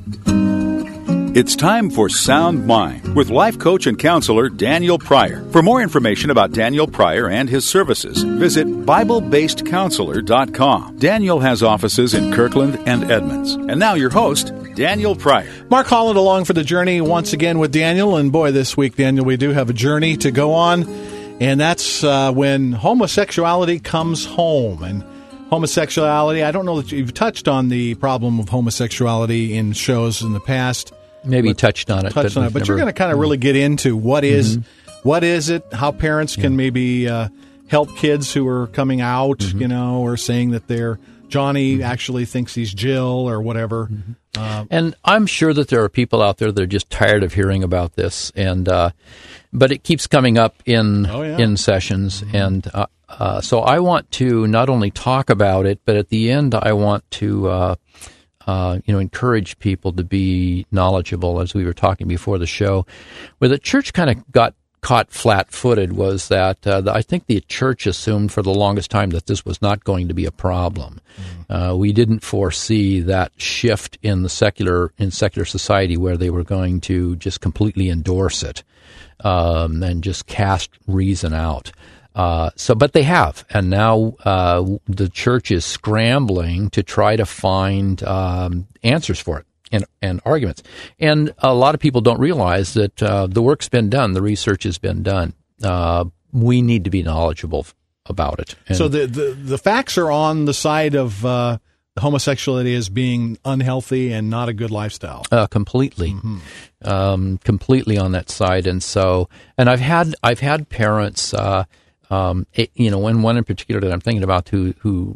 It's time for Sound Mind with life coach and counselor Daniel Pryor. For more information about Daniel Pryor and his services, visit BibleBasedCounselor.com. Daniel has offices in Kirkland and Edmonds. And now your host, Daniel Pryor. Mark Holland along for the journey once again with Daniel. And boy, this week, Daniel, we do have a journey to go on. And that's when homosexuality comes home. And homosexuality, I don't know that you've touched on the problem of homosexuality in shows in the past. Maybe touched on it. But you're going to kind of really get into what is it, how parents can maybe help kids who are coming out, or saying that they're Johnny actually thinks he's Jill or whatever. And I'm sure that there are people out there that are just tired of hearing about this, and but it keeps coming up in sessions, and so I want to not only talk about it, but at the end I want to encourage people to be knowledgeable, as we were talking before the show. Where the church kind of got caught flat-footed was that I think the church assumed for the longest time that this was not going to be a problem. We didn't foresee that shift in secular society where they were going to just completely endorse it and just cast reason out. But they have, and now the church is scrambling to try to find answers for it and arguments. And a lot of people don't realize that the work's been done, the research has been done. We need to be knowledgeable about it. And so the facts are on the side of homosexuality as being unhealthy and not a good lifestyle. Completely, completely on that side. And so, and I've had parents. One in particular that I'm thinking about who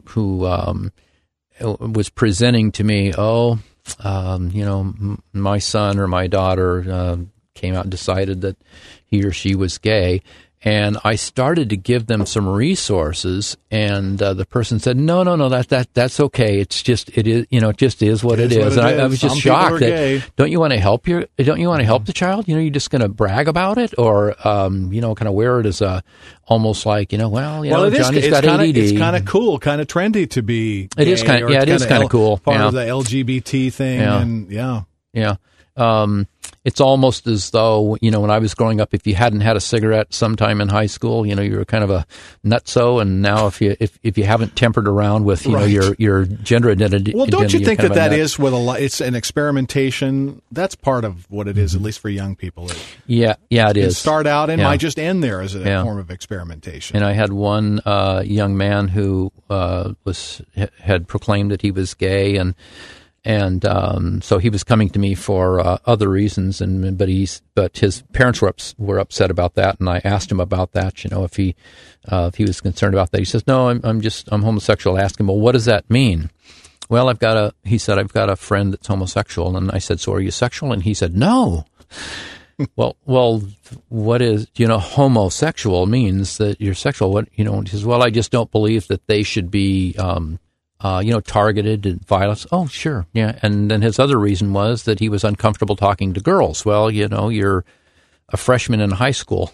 was presenting to me, my son or my daughter came out and decided that he or she was gay. And I started to give them some resources, and the person said, "No, that's okay. It just is what it is." And I was just shocked that don't you want to help the child? You're just going to brag about it, or kind of wear it as almost like Johnny's got ADD. It's kind of cool, kind of trendy to be. It is kind of cool. Part of the LGBT thing, it's almost as though, when I was growing up, if you hadn't had a cigarette sometime in high school, you were kind of a nutso, and now if you haven't tempered around with, your gender identity. Well, don't you think that is with it's an experimentation? That's part of what it is, at least for young people. It is. Start out and might just end there as a form of experimentation. And I had one young man who had proclaimed that he was gay, and so he was coming to me for other reasons, but his parents were upset about that, and I asked him about that. If he was concerned about that, he says, "No, I'm homosexual." I asked him, "Well, what does that mean?" "Well, he said, I've got a friend that's homosexual," and I said, "So are you sexual?" And he said, "No." Well, what is homosexual means that you're sexual? What he says, "Well, I just don't believe that they should be." Targeted and violence. Oh, sure. Yeah. And then his other reason was that he was uncomfortable talking to girls. Well, you're a freshman in high school.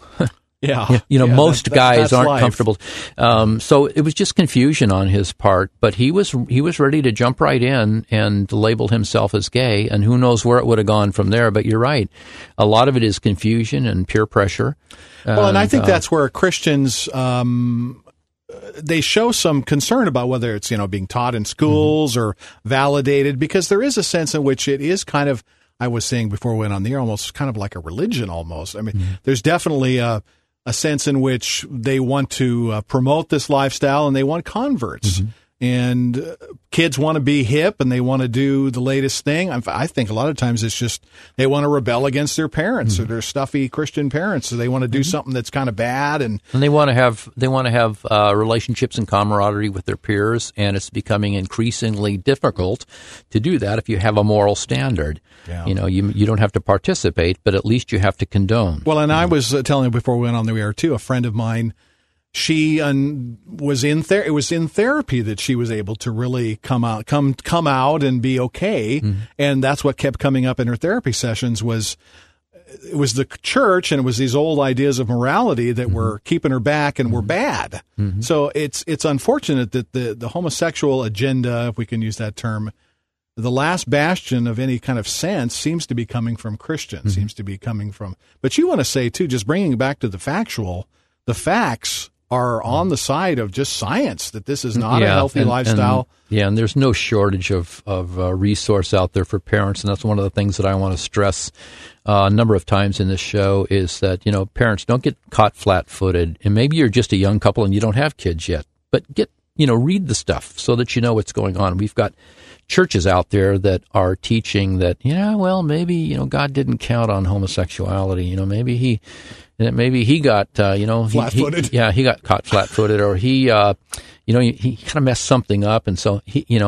Most guys aren't life. Comfortable. So it was just confusion on his part, but he was ready to jump right in and label himself as gay, and who knows where it would have gone from there. But you're right. A lot of it is confusion and peer pressure. Well, and I think that's where Christians, they show some concern about whether it's, being taught in schools or validated, because there is a sense in which it is kind of, I was saying before we went on the air, almost kind of like a religion almost. I mean, there's definitely a sense in which they want to promote this lifestyle and they want converts. And kids want to be hip and they want to do the latest thing. I think a lot of times it's just they want to rebel against their parents or their stuffy Christian parents. So they want to do something that's kind of bad, and they want to have relationships and camaraderie with their peers. And it's becoming increasingly difficult to do that if you have a moral standard. Yeah. You don't have to participate, but at least you have to condone. Well, and I was telling you before we went on the air too. A friend of mine. She was in there. It was in therapy that she was able to really come out and be okay. And that's what kept coming up in her therapy sessions was the church, and it was these old ideas of morality that were keeping her back and were bad. So it's unfortunate that the homosexual agenda, if we can use that term, the last bastion of any kind of sense seems to be coming from Christians, seems to be coming from. But you want to say, too, just bringing it back to the factual, the facts are on the side of just science, that this is not a healthy lifestyle. And there's no shortage of resource out there for parents, and that's one of the things that I want to stress a number of times in this show is that, parents don't get caught flat-footed, and maybe you're just a young couple and you don't have kids yet, but read the stuff so that you know what's going on. We've got churches out there that are teaching that, maybe, God didn't count on homosexuality. Maybe he got, flat-footed. He got caught flat-footed, or he kind of messed something up. And so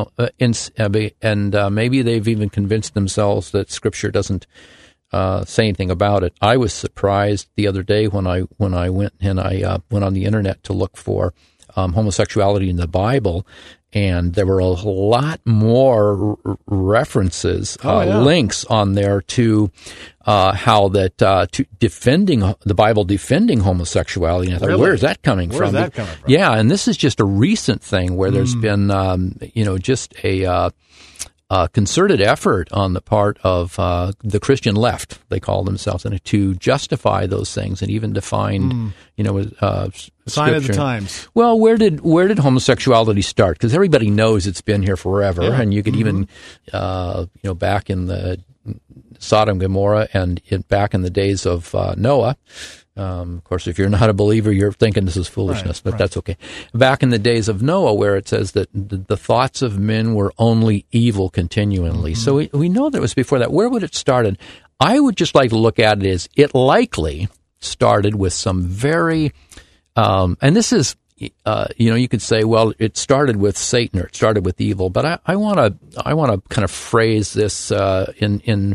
maybe they've even convinced themselves that Scripture doesn't say anything about it. I was surprised the other day when I went and I went on the internet to look for homosexuality in the Bible, and there were a lot more references, links on there to how that to defending the Bible, defending homosexuality. And I thought, really? Where is that coming from? Where's that coming from? Yeah, and this is just a recent thing where there's been just a concerted effort on the part of the Christian left, they call themselves, and to justify those things and even define, sign of the times. Well, where did homosexuality start? Because everybody knows it's been here forever, and you could even, back in the Sodom and Gomorrah and back in the days of Noah. Of course, if you're not a believer, you're thinking this is foolishness, but that's okay. Back in the days of Noah, where it says that the thoughts of men were only evil continually. So we know that it was before that. Where would it started? I would just like to look at it as it likely started with some very, and this is, you could say, well, it started with Satan or it started with evil, but I want to kind of phrase this in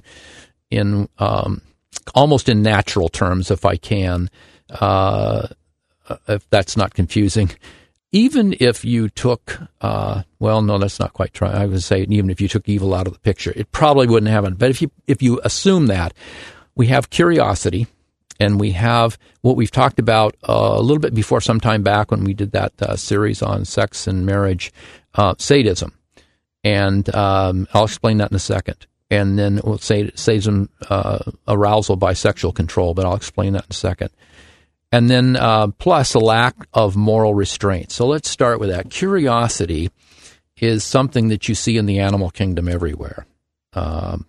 almost in natural terms, if I can, if that's not confusing. Even if you took, no, that's not quite true. I would say even if you took evil out of the picture, it probably wouldn't happen. But if you assume that, we have curiosity, and we have what we've talked about a little bit before, some time back when we did that series on sex and marriage, sadism. And I'll explain that in a second. And then we'll say sadism, arousal by sexual control, but I'll explain that in a second. And then plus a lack of moral restraint. So let's start with that. Curiosity is something that you see in the animal kingdom everywhere. I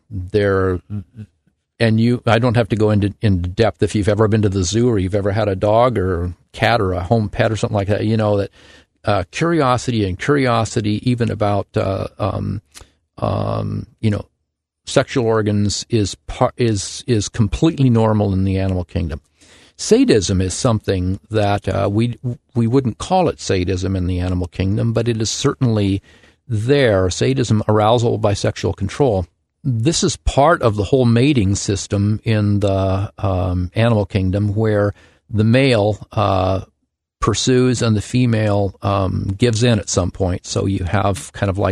don't have to go into depth. If you've ever been to the zoo or you've ever had a dog or cat or a home pet or something like that, you know that curiosity even about sexual organs is completely normal in the animal kingdom. Sadism is something that we wouldn't call it sadism in the animal kingdom, but it is certainly there. Sadism, arousal by sexual control. This is part of the whole mating system in the animal kingdom, where the male pursues and the female gives in at some point. So you have kind of like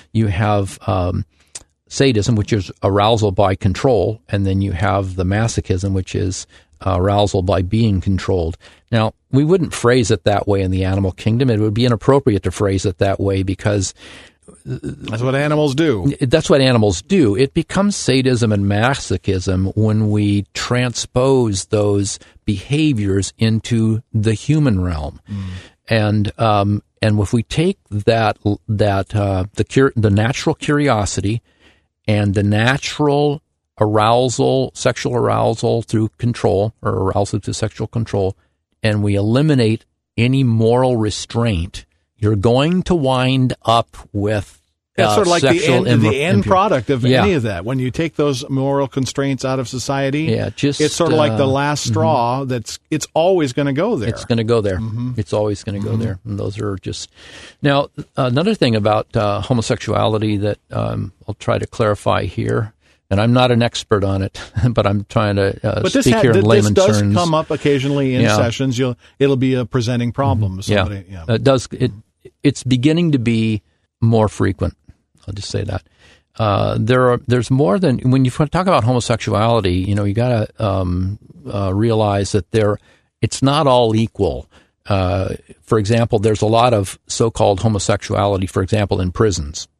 sadism, which is arousal by control, and then you have the masochism, which is arousal by being controlled. Now, we wouldn't phrase it that way in the animal kingdom. It would be inappropriate to phrase it that way because that's what animals do. That's what animals do. It becomes sadism and masochism when we transpose those behaviors into the human realm. And if we take the natural curiosity and the natural arousal, sexual arousal through control, or arousal through sexual control, and we eliminate any moral restraint, you're going to wind up with that's sort of like the end product of any of that. When you take those moral constraints out of society, it's sort of like the last straw. It's always going to go there. It's going to go there. It's always going to go there. And those are just now another thing about homosexuality that I'll try to clarify here. And I'm not an expert on it, but I'm trying to speak here in layman's terms. This does come up occasionally in sessions. It'll be a presenting problem. It does. It's beginning to be more frequent. I'll just say that. There's more than when you talk about homosexuality. You got to realize that it's not all equal. For example, there's a lot of so-called homosexuality, for example, in prisons.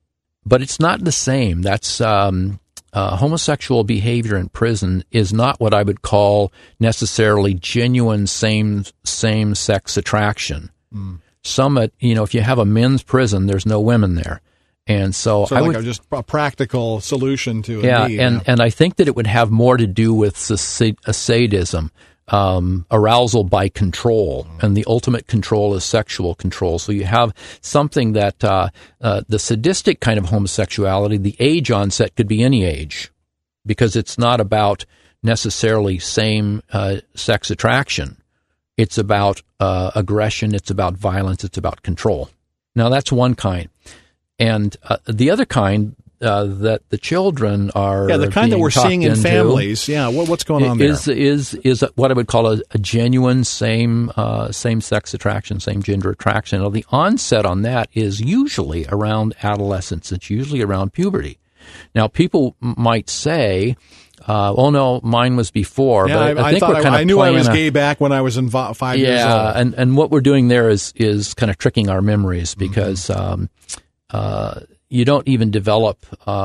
but it's not the same. That's homosexual behavior in prison is not what I would call necessarily genuine same-sex attraction. Some, if you have a men's prison, there's no women there. And so I would just a practical solution to a need. And I think that it would have more to do with sadism, arousal by control, and the ultimate control is sexual control. So you have something that the sadistic kind of homosexuality, the age onset could be any age, because it's not about necessarily same sex attraction. It's about aggression, it's about violence, it's about control. Now that's one kind. And the other kind that the children are the kind that we're seeing in families. What's going on there? Is what I would call a genuine same-sex attraction, same gender attraction. Now, the onset on that is usually around adolescence. It's usually around puberty. Now, people might say, "Oh no, mine was before." Yeah, but I think we're kind of I knew I was gay back when I was 5 years old. Yeah, and what we're doing there is kind of tricking our memories, because you don't even develop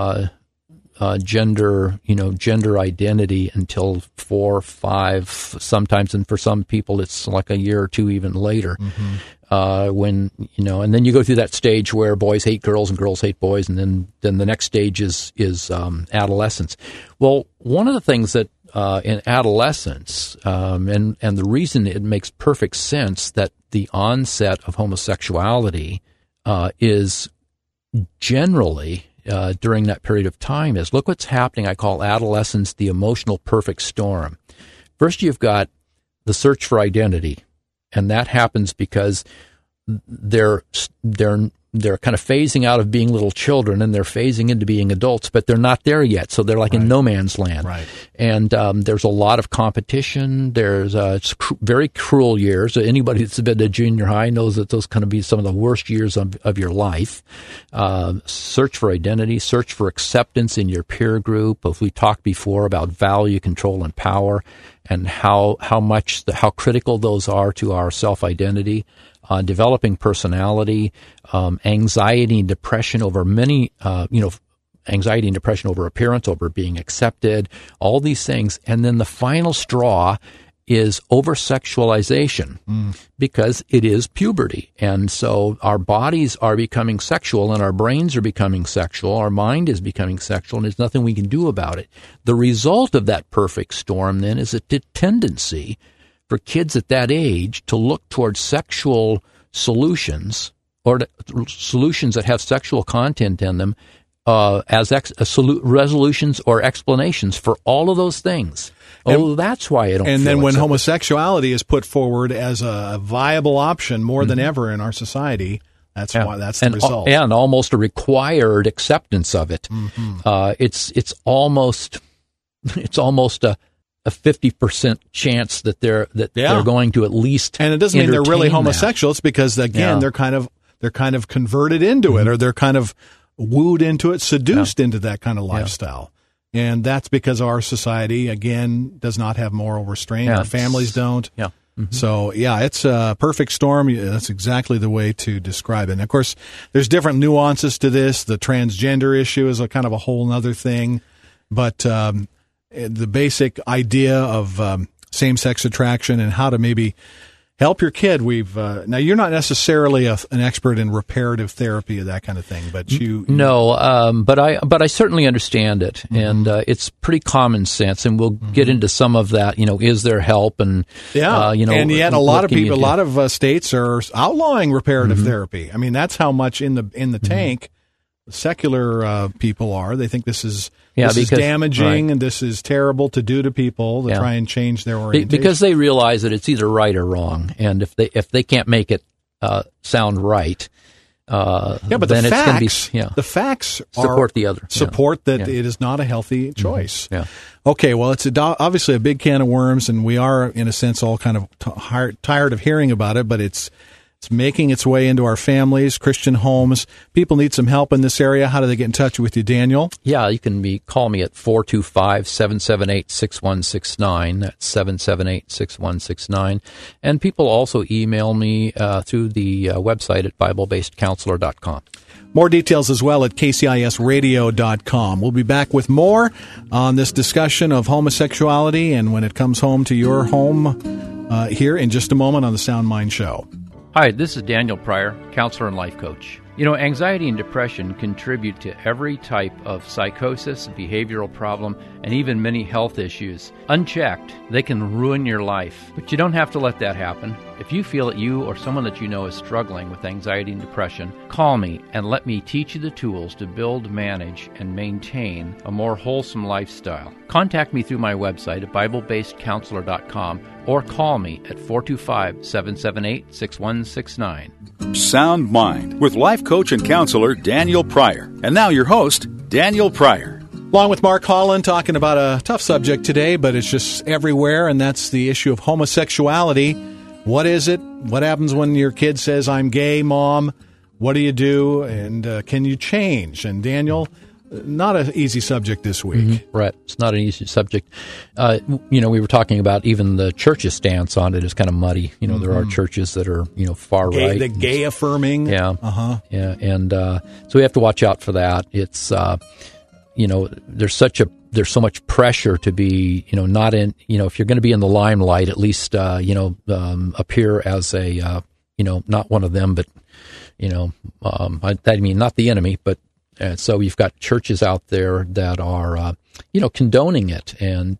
gender identity until 4, 5, sometimes, and for some people it's like a year or two even later. When and then you go through that stage where boys hate girls and girls hate boys, and then the next stage is adolescence. Well, one of the things that in adolescence, and the reason it makes perfect sense that the onset of homosexuality is generally during that period of time is, look what's happening. I call adolescence the emotional perfect storm. First, you've got the search for identity, and that happens because they're kind of phasing out of being little children, and they're phasing into being adults, but they're not there yet. So they're like in no man's land. Right. And there's a lot of competition. There's very cruel years. Anybody that's been to junior high knows that those kind of be some of the worst years of your life. Search for identity, search for acceptance in your peer group. If we talked before about value, control, and power, and how critical those are to our self-identity. Developing personality, anxiety and depression over anxiety and depression over appearance, over being accepted, all these things. And then the final straw is over-sexualization, because it is puberty. And so our bodies are becoming sexual, and our brains are becoming sexual, our mind is becoming sexual, and there's nothing we can do about it. The result of that perfect storm then is a tendency for kids at that age to look towards sexual solutions, or solutions that have sexual content in them, as resolutions or explanations for all of those things. That's why I don't. And then when homosexuality is put forward as a viable option more than ever in our society, that's why that's the result. And almost a required acceptance of it. It's almost a 50% chance that they're going to at least, and it doesn't mean they're really homosexual. It's because again they're kind of converted into it, or they're kind of wooed into it, seduced into that kind of lifestyle. And that's because our society again does not have moral restraint. Our families don't. So it's a perfect storm. That's exactly the way to describe it. And of course, there's different nuances to this. The transgender issue is a kind of a whole other thing, but the basic idea of same-sex attraction and how to maybe help your kid. Now you're not necessarily an expert in reparative therapy or that kind of thing, but but I certainly understand it, and it's pretty common sense. And we'll get into some of that. Is there help? And and yet a lot of people, a lot of states are outlawing reparative therapy. I mean, that's how much in the tank secular people are. They think this is damaging and this is terrible to do to people to try and change their orientation. Because they realize that it's either right or wrong, and if they can't make it sound right, but then the facts support the other. Support that it is not a healthy choice. Okay, well, it's obviously a big can of worms, and we are, in a sense, all kind of tired of hearing about it, but it's making its way into our families, Christian homes. People need some help in this area. How do they get in touch with you, Daniel? Yeah, you can call me at 425-778-6169. That's 778-6169. And people also email me through the website at BibleBasedCounselor.com. More details as well at kcisradio.com. We'll be back with more on this discussion of homosexuality and when it comes home to your home here in just a moment on the Sound Mind Show. Hi, this is Daniel Pryor, counselor and life coach. You know, anxiety and depression contribute to every type of psychosis, behavioral problem, and even many health issues. Unchecked, they can ruin your life, but you don't have to let that happen. If you feel that you or someone that you know is struggling with anxiety and depression, call me and let me teach you the tools to build, manage, and maintain a more wholesome lifestyle. Contact me through my website at BibleBasedCounselor.com or call me at 425-778-6169. Sound Mind with life coach and counselor Daniel Pryor. And now your host, Daniel Pryor. Along with Mark Holland, talking about a tough subject today, but it's just everywhere, and that's the issue of homosexuality. What is it? What happens when your kid says, I'm gay, Mom? What do you do? And can you change? And Daniel, not an easy subject this week. Mm-hmm. Right. It's not an easy subject. We were talking about even the church's stance on it is kind of muddy. You know, there are churches that are, far right. The gay affirming. Yeah. Uh-huh. Yeah. And so we have to watch out for that. It's, there's so much pressure to be, not in, if you're going to be in the limelight, at least, appear as a, not one of them, but, I mean, not the enemy, but, so you've got churches out there that are, condoning it and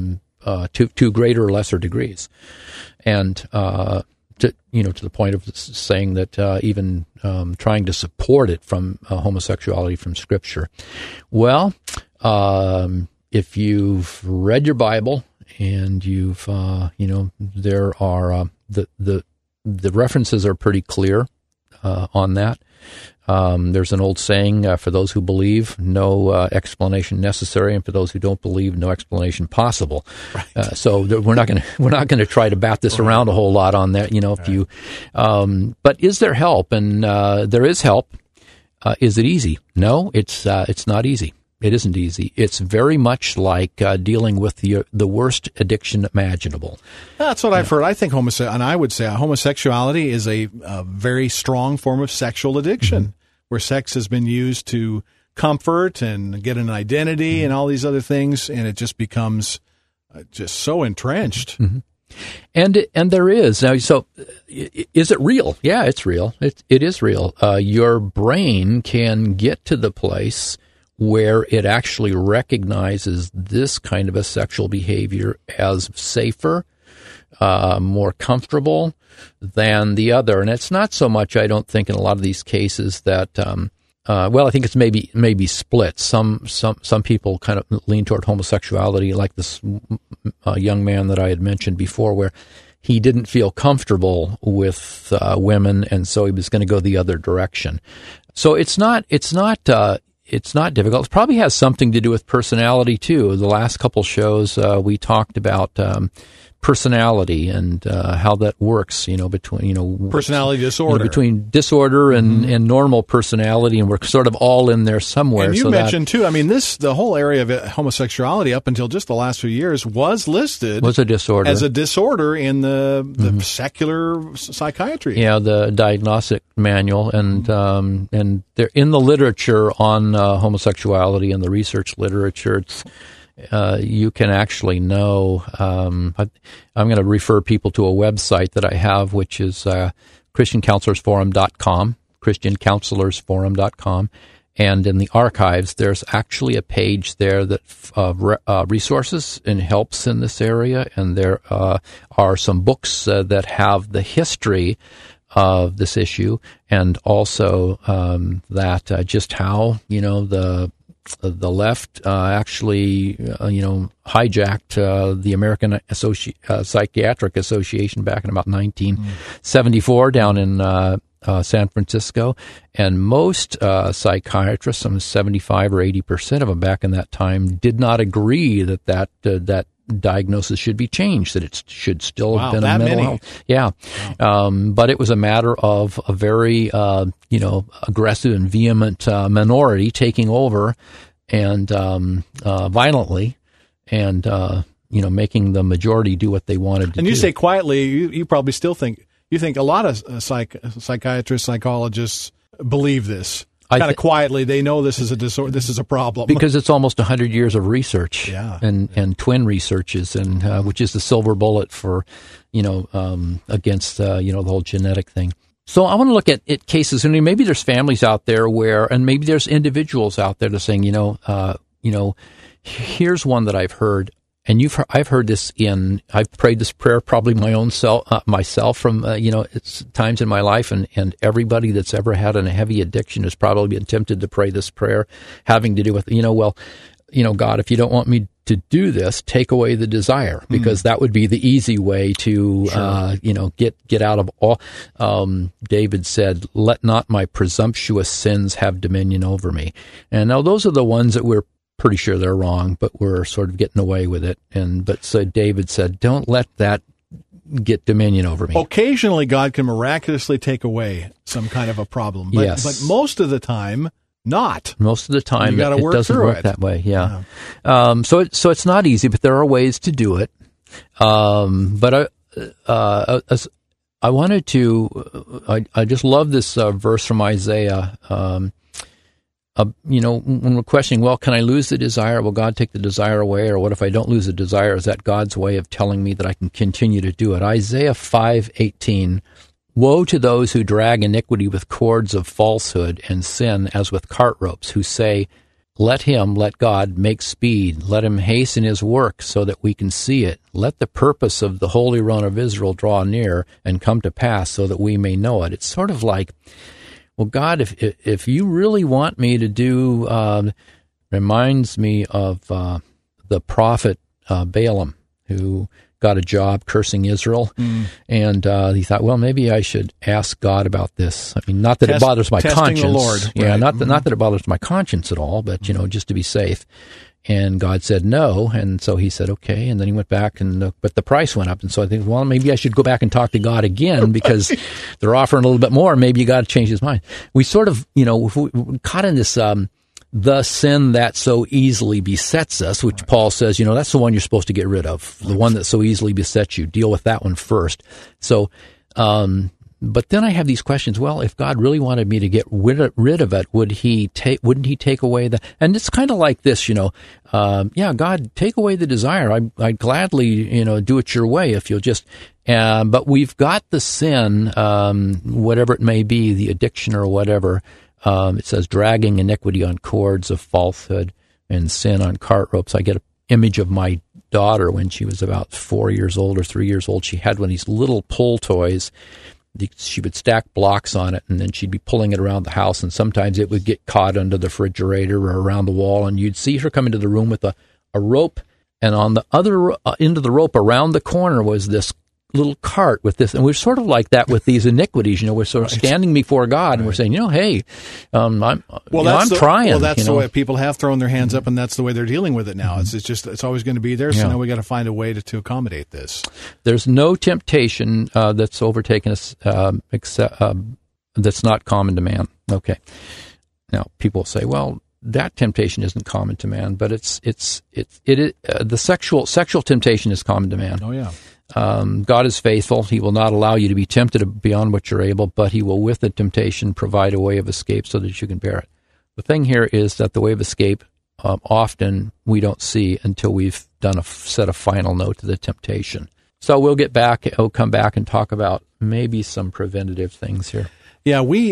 to greater or lesser degrees, and to the point of saying that even trying to support it from homosexuality from Scripture. Well, if you've read your Bible and you've there are the references are pretty clear on that. There's an old saying, for those who believe, no explanation necessary, and for those who don't believe, no explanation possible. Right. So we're not going to try to bat this around a whole lot on that. If you, but is there help? And there is help. Is it easy? No, it's not easy. It isn't easy. It's very much like dealing with the worst addiction imaginable. That's what I've heard. I think homosexuality is a very strong form of sexual addiction, where sex has been used to comfort and get an identity and all these other things, and it just becomes just so entrenched. Mm-hmm. And there is now. So, is it real? Yeah, it's real. It is real. Your brain can get to the place where it actually recognizes this kind of a sexual behavior as safer, more comfortable than the other. And it's not so much, I don't think, in a lot of these cases that, I think it's maybe split. Some people kind of lean toward homosexuality, like this young man that I had mentioned before, where he didn't feel comfortable with women, and so he was going to go the other direction. So it's not difficult. It probably has something to do with personality, too. The last couple shows, we talked about personality and how that works, between, personality disorder. Between disorder and normal personality, and we're sort of all in there somewhere. And you mentioned, too, I mean, the whole area of homosexuality up until just the last few years was listed as a disorder in the secular psychiatry. Yeah, the diagnostic manual, and they're in the literature on homosexuality and the research literature. It's you can actually know. I'm going to refer people to a website that I have, which is ChristianCounselorsForum.com, ChristianCounselorsForum.com. And in the archives, there's actually a page there that resources and helps in this area. And there are some books that have the history of this issue, and also that just how the left actually hijacked the American Psychiatric Association back in about 1974 down in San Francisco, and most psychiatrists, some 75 or 80% of them back in that time, did not agree that diagnosis should be changed, that it should still have been a mental health. Yeah. Wow. But it was a matter of a very, aggressive and vehement minority taking over and violently and, making the majority do what they wanted to do. And you say quietly, you probably still think, a lot of psychiatrists, psychologists believe this. kind of quietly, they know this is a disorder, this is a problem. Because it's almost 100 years of research and twin researches, and which is the silver bullet for, against, the whole genetic thing. So I want to look at cases, and maybe there's families out there and maybe there's individuals out there that are saying, here's one that I've heard. And I've heard this I've prayed this prayer probably myself from, it's times in my life, and everybody that's ever had a heavy addiction has probably been tempted to pray this prayer having to do with, God, if you don't want me to do this, take away the desire, because that would be the easy way to, get out of all. David said, let not my presumptuous sins have dominion over me. And now those are the ones that we're pretty sure they're wrong, but we're sort of getting away with it. So David said, don't let that get dominion over me. Occasionally, God can miraculously take away some kind of a problem, but most of the time, not. Most of the time, it doesn't work that way. Yeah. So it's not easy, but there are ways to do it. But I wanted to. I just love this verse from Isaiah. When we're questioning, well, can I lose the desire? Will God take the desire away? Or what if I don't lose the desire? Is that God's way of telling me that I can continue to do it? Isaiah 5:18, woe to those who drag iniquity with cords of falsehood and sin as with cart ropes, who say, let God, make speed. Let him hasten his work so that we can see it. Let the purpose of the Holy One of Israel draw near and come to pass so that we may know it. It's sort of like, well, God, if you really want me to do, reminds me of the prophet Balaam, who got a job cursing Israel, and he thought, well, maybe I should ask God about this. I mean, not that it bothers my conscience. The Lord, yeah, right. Not that it bothers my conscience at all, but just to be safe. And God said no, and so he said okay, and then he went back, but the price went up, and so I think, well, maybe I should go back and talk to God again, because they're offering a little bit more, and maybe God changed his mind. We sort of, we're caught in this, the sin that so easily besets us, which Paul says, that's the one you're supposed to get rid of, the one that so easily besets you. Deal with that one first. So, but then I have these questions. Well, if God really wanted me to get rid of it, wouldn't he take away the? And it's kind of like this, God, take away the desire. I'd gladly, do it your way if you'll just. But we've got the sin, whatever it may be, the addiction or whatever. It says dragging iniquity on cords of falsehood and sin on cart ropes. I get an image of my daughter when she was about 4 years old or 3 years old. She had one of these little pull toys. She would stack blocks on it, and then she'd be pulling it around the house, and sometimes it would get caught under the refrigerator or around the wall, and you'd see her come into the room with a rope, and on the other end of the rope around the corner was this little cart with this, and we're sort of like that with these iniquities. We're sort of standing before God, and we're saying, hey, I'm trying. Well, that's the way people have thrown their hands up, and that's the way they're dealing with it now. It's always going to be there. So now we got to find a way to accommodate this. There's no temptation that's overtaken us except that's not common to man. Okay. Now people say, well, that temptation isn't common to man, but the sexual temptation is common to man. Oh yeah. God is faithful. He will not allow you to be tempted beyond what you're able, but he will, with the temptation, provide a way of escape so that you can bear it. The thing here is that the way of escape, often we don't see until we've set a final note to the temptation. So we'll come back and talk about maybe some preventative things here. Yeah, we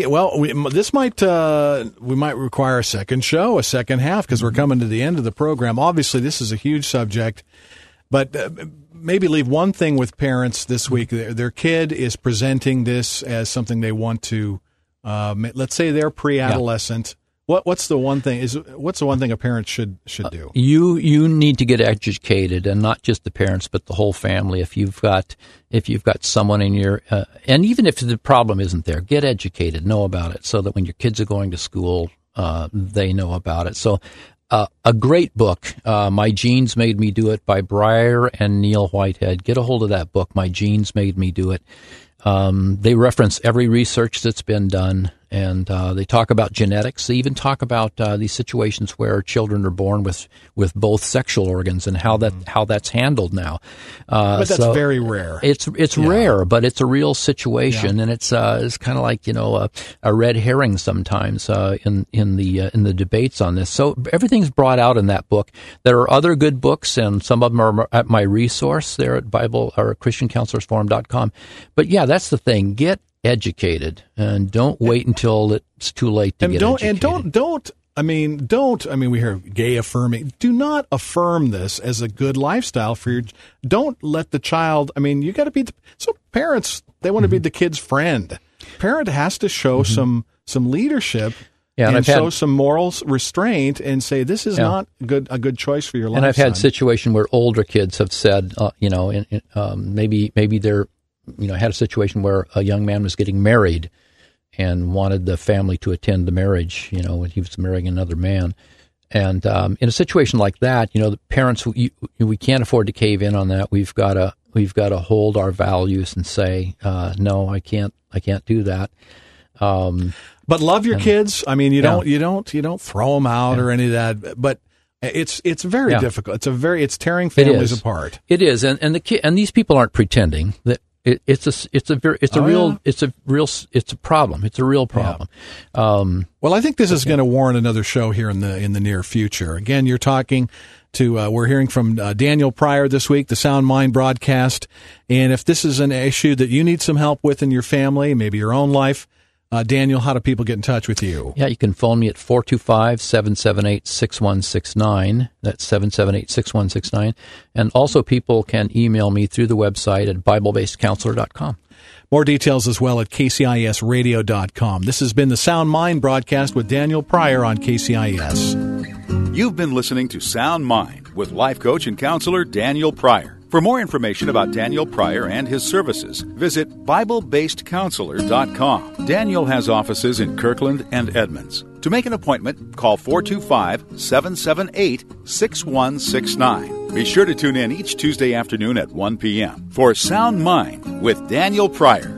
might require a second show, a second half, because we're coming to the end of the program. Obviously, this is a huge subject, but maybe leave one thing with parents this week. Their kid is presenting this as something they want to, let's say they're pre-adolescent. Yeah. What's the one thing a parent should do? You need to get educated, and not just the parents, but the whole family. If you've got someone in your, and even if the problem isn't there, get educated, know about it, so that when your kids are going to school, they know about it. So, a great book, My Genes Made Me Do It, by Breyer and Neil Whitehead. Get a hold of that book, My Genes Made Me Do It. They reference every research that's been done, and they talk about genetics. They even talk about these situations where children are born with both sexual organs and how that's handled now. But that's very rare. It's rare, but it's a real situation, and it's kind of like a red herring sometimes in the debates on this. So everything's brought out in that book. There are other good books, and some of them are at my resource there at Bible or ChristianCounselorsForum.com. But yeah, that's the thing. Get educated, and don't wait until it's too late to get educated. And don't. I mean, we hear gay affirming. Do not affirm this as a good lifestyle for your. Don't let the child. I mean, you got to be. So parents, they want to be the kid's friend. Parent has to show some leadership. Yeah, and show some moral restraint and say this is not a good choice for your life. And I've had situations where older kids have said, maybe they're, had a situation where a young man was getting married and wanted the family to attend the marriage, when he was marrying another man. And in a situation like that, the parents, we can't afford to cave in on that. We've got to hold our values and say, no, I can't do that. But love your kids. I mean, you don't throw them out or any of that. But it's very difficult. It's tearing families apart. It is, and these people aren't pretending that it's a problem. It's a real problem. Yeah. Well, I think this is going to warrant another show here in the near future. Again, you're talking to. We're hearing from Daniel Pryor this week, the Sound Mind broadcast. And if this is an issue that you need some help with in your family, maybe your own life. Daniel, how do people get in touch with you? Yeah, you can phone me at 425-778-6169. That's 778-6169. And also people can email me through the website at BibleBasedCounselor.com. More details as well at KCISradio.com. This has been the Sound Mind broadcast with Daniel Pryor on KCIS. You've been listening to Sound Mind with life coach and counselor Daniel Pryor. For more information about Daniel Pryor and his services, visit BibleBasedCounselor.com. Daniel has offices in Kirkland and Edmonds. To make an appointment, call 425-778-6169. Be sure to tune in each Tuesday afternoon at 1 p.m. for Sound Mind with Daniel Pryor.